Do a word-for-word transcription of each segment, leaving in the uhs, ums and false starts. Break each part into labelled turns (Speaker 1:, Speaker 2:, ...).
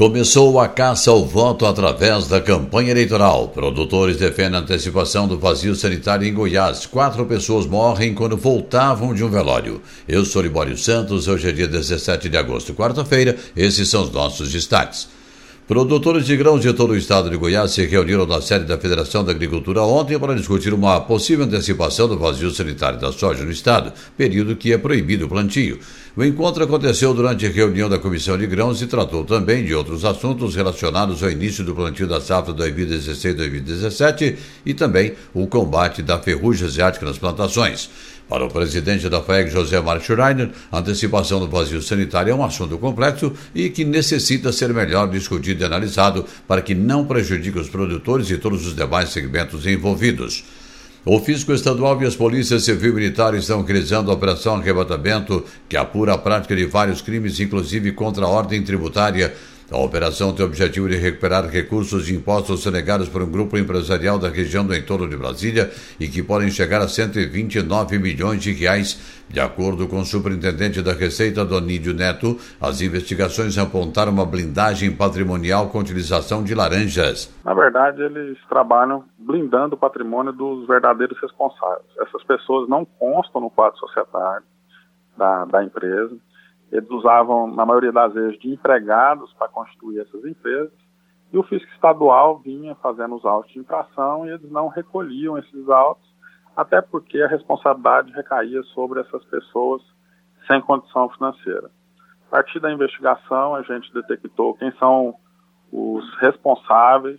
Speaker 1: Começou a caça ao voto através da campanha eleitoral. Produtores defendem a antecipação do vazio sanitário em Goiás. Quatro pessoas morrem quando voltavam de um velório. Eu sou Libório Santos, hoje é dia dezessete de agosto, quarta-feira. Esses são os nossos destaques. Produtores de grãos de todo o estado de Goiás se reuniram na sede da Federação da Agricultura ontem para discutir uma possível antecipação do vazio sanitário da soja no estado, período que é proibido o plantio. O encontro aconteceu durante a reunião da Comissão de Grãos e tratou também de outros assuntos relacionados ao início do plantio da safra dois mil e dezesseis dois mil e dezessete e também o combate da ferrugem asiática nas plantações. Para o presidente da F A E G, José Mário Schreiner, a antecipação do vazio sanitário é um assunto complexo e que necessita ser melhor discutido e analisado para que não prejudique os produtores e todos os demais segmentos envolvidos. O Fisco Estadual e as polícias civil e militar estão realizando a Operação Arrebatamento, que apura a prática de vários crimes, inclusive contra a ordem tributária. A operação tem o objetivo de recuperar recursos de impostos sonegados por um grupo empresarial da região do entorno de Brasília e que podem chegar a cento e vinte e nove milhões de reais. De acordo com o superintendente da Receita, Donídio Neto, as investigações apontaram uma blindagem patrimonial com utilização de laranjas.
Speaker 2: Na verdade, eles trabalham blindando o patrimônio dos verdadeiros responsáveis. Essas pessoas não constam no quadro societário da, da empresa. Eles usavam, na maioria das vezes, de empregados para constituir essas empresas, e o fisco estadual vinha fazendo os autos de infração e eles não recolhiam esses autos, até porque a responsabilidade recaía sobre essas pessoas sem condição financeira. A partir da investigação, a gente detectou quem são os responsáveis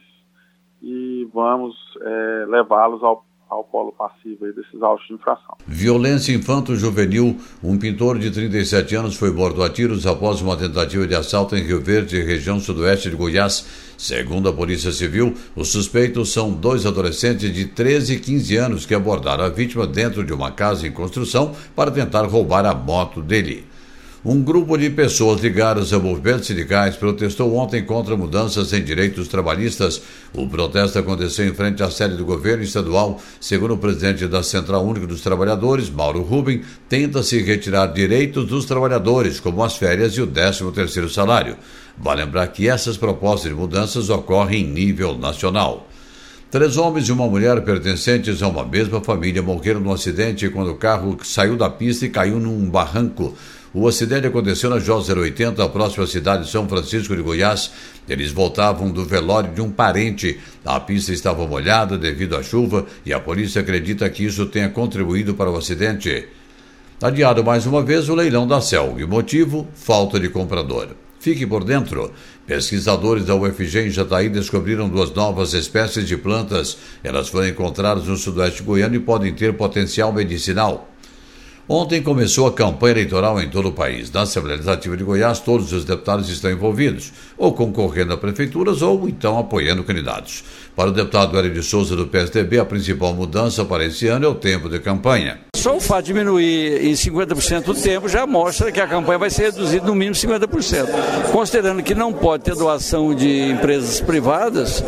Speaker 2: e vamos é, levá-los ao ao polo passivo aí desses autos de infração.
Speaker 1: Violência infanto-juvenil. Um pintor de trinta e sete anos foi morto a tiros após uma tentativa de assalto em Rio Verde, região sudoeste de Goiás. Segundo a Polícia Civil, os suspeitos são dois adolescentes de treze e quinze anos que abordaram a vítima dentro de uma casa em construção para tentar roubar a moto dele. Um grupo de pessoas ligadas a movimentos sindicais protestou ontem contra mudanças em direitos trabalhistas. O protesto aconteceu em frente à sede do governo estadual. Segundo o presidente da Central Única dos Trabalhadores, Mauro Rubem, tenta-se retirar direitos dos trabalhadores, como as férias e o décimo terceiro salário. Vale lembrar que essas propostas de mudanças ocorrem em nível nacional. Três homens e uma mulher pertencentes a uma mesma família morreram num acidente quando o carro saiu da pista e caiu num barranco. O acidente aconteceu na J zero oitenta, próxima à cidade de São Francisco de Goiás. Eles voltavam do velório de um parente. A pista estava molhada devido à chuva e a polícia acredita que isso tenha contribuído para o acidente. Adiado mais uma vez o leilão da C E L. E o motivo? Falta de comprador. Fique por dentro. Pesquisadores da U F G em Jataí descobriram duas novas espécies de plantas. Elas foram encontradas no sudoeste goiano e podem ter potencial medicinal. Ontem começou a campanha eleitoral em todo o país. Na Assembleia Legislativa de Goiás, todos os deputados estão envolvidos, ou concorrendo a prefeituras ou então apoiando candidatos. Para o deputado Hélio de Souza do P S D B, a principal mudança para esse ano é o tempo de campanha.
Speaker 3: Só o fato de diminuir em cinquenta por cento o tempo já mostra que a campanha vai ser reduzida no mínimo cinquenta por cento. Considerando que não pode ter doação de empresas privadas,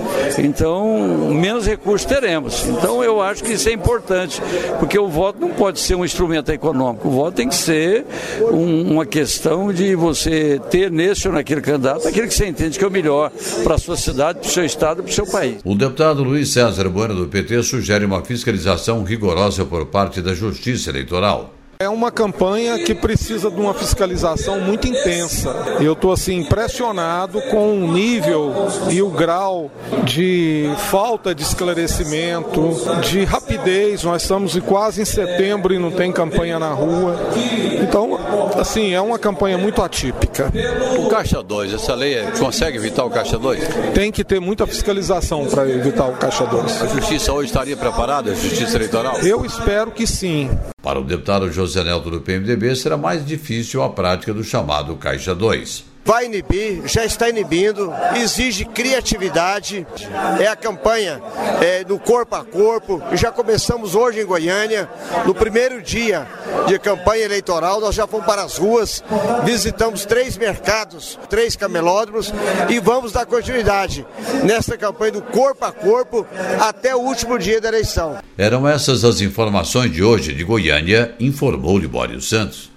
Speaker 3: então menos recursos teremos. Então eu acho que isso é importante, porque o voto não pode ser um instrumento econômico. O voto tem que ser um, uma questão de você ter nesse ou naquele candidato aquele que você entende que é o melhor para a sua cidade, para o seu estado e para o seu país.
Speaker 1: O deputado Luiz César Bueno do P T sugere uma fiscalização rigorosa por parte da Justiça Eleitoral.
Speaker 4: É uma campanha que precisa de uma fiscalização muito intensa. Eu estou assim impressionado com o nível e o grau de falta de esclarecimento, de rapidez. Nós estamos quase em setembro e não tem campanha na rua. Então, assim, é uma campanha muito atípica.
Speaker 5: O Caixa dois, essa lei consegue evitar o Caixa dois?
Speaker 4: Tem que ter muita fiscalização para evitar o Caixa dois.
Speaker 5: A Justiça hoje estaria preparada, a Justiça Eleitoral?
Speaker 4: Eu espero que sim.
Speaker 1: Para o deputado José Nelto do P M D B, será mais difícil a prática do chamado Caixa dois.
Speaker 6: Vai inibir, já está inibindo, exige criatividade, é a campanha é, do corpo a corpo, já começamos hoje em Goiânia, no primeiro dia de campanha eleitoral, nós já fomos para as ruas, visitamos três mercados, três camelódromos e vamos dar continuidade nessa campanha do corpo a corpo até o último dia da eleição.
Speaker 1: Eram essas as informações de hoje de Goiânia, informou Libório Santos.